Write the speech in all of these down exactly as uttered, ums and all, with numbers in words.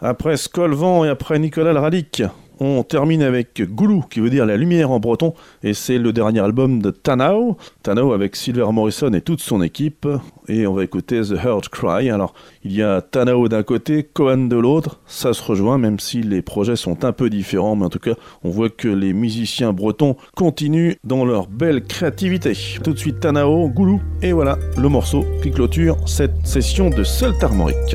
Après Skolvan et après Nicolas Lradic, on termine avec Goulou, qui veut dire la lumière en breton, et c'est le dernier album de Tanao. Tanao avec Silver Morrison et toute son équipe, et on va écouter The Herd Cry. Alors, il y a Tanao d'un côté, Cohen de l'autre, ça se rejoint, même si les projets sont un peu différents, mais en tout cas, on voit que les musiciens bretons continuent dans leur belle créativité. Tout de suite Tanao, Goulou, et voilà le morceau qui clôture cette session de Seult Armorique.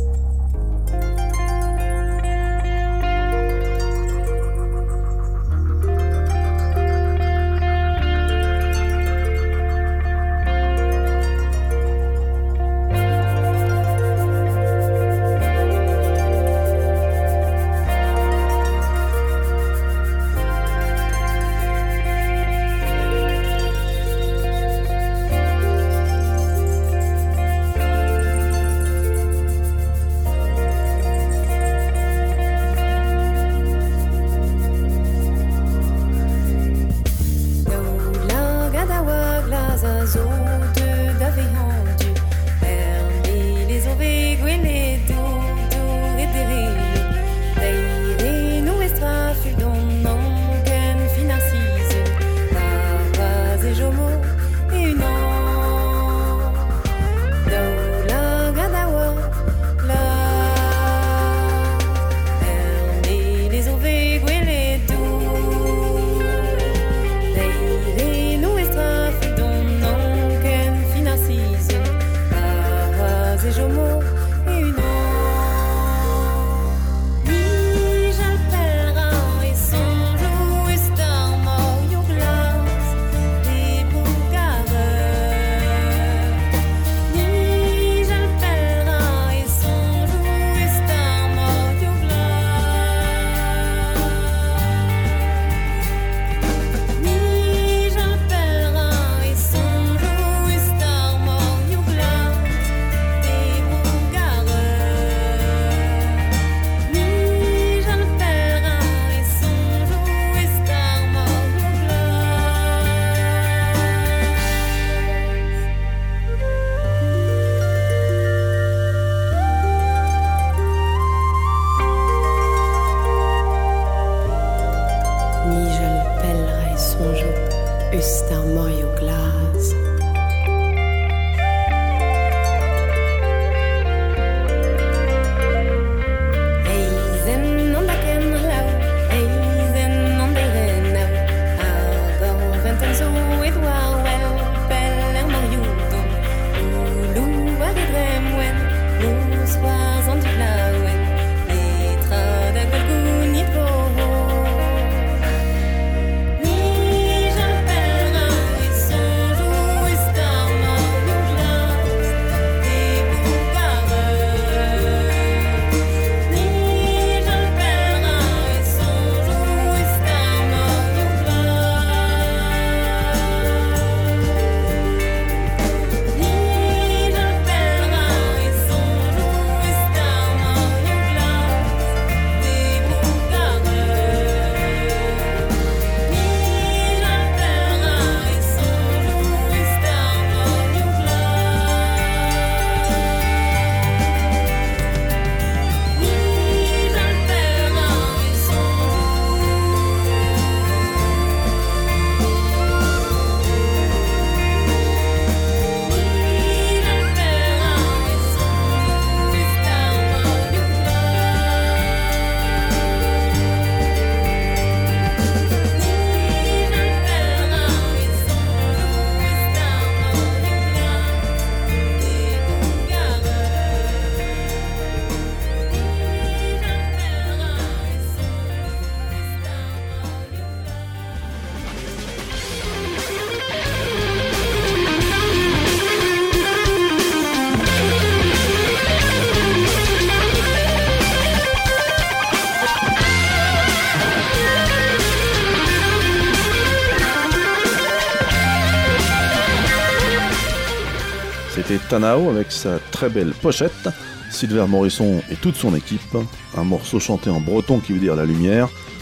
C'était Tanao avec sa très belle pochette, Silver Morrison et toute son équipe, un morceau chanté en breton qui veut dire la lumière,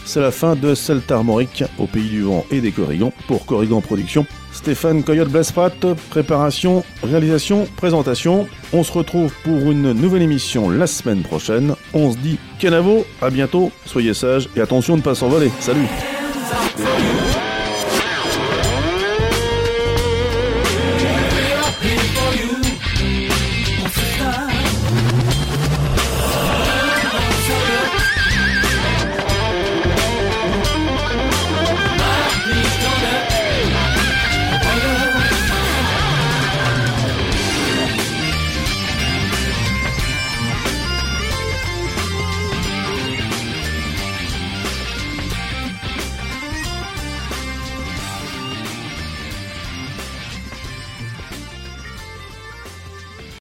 c'est la fin de Celta Armorique au pays du vent et des Corrigans pour Corrigan Productions. Stéphane Coyote Blesprat, préparation, réalisation, présentation. On se retrouve pour une nouvelle émission la semaine prochaine. On se dit canavo, à bientôt, soyez sages et attention de ne pas s'envoler. Salut!